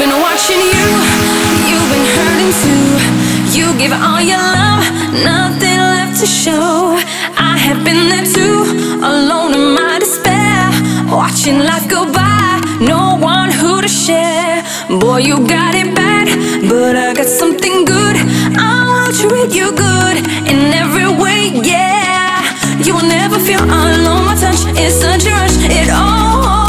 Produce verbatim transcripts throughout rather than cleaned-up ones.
been watching you, you've been hurting too. You give all your love, nothing left to show. I have been there too, alone in my despair, watching life go by, no one who to share. Boy, you got it bad, but I got something good. I will treat you good in every way, yeah. You will never feel alone, my touch is such a rush. It all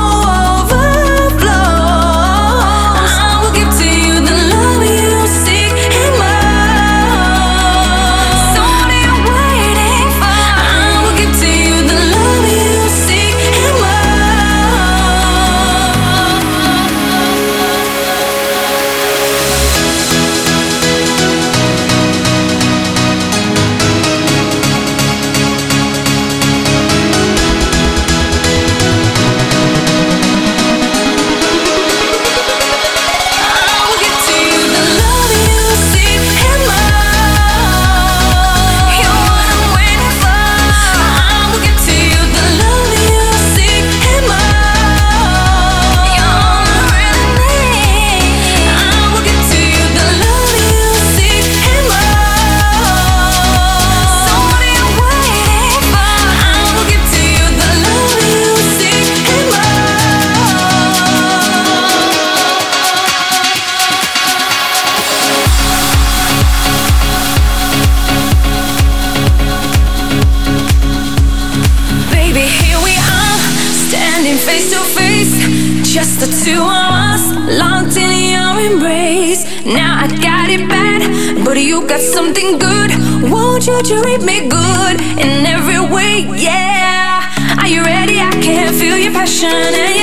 face to face, just the two of us, locked in your embrace. Now I got it bad, but you got something good. Won't you treat me good in every way, yeah. Are you ready? I can feel your passion and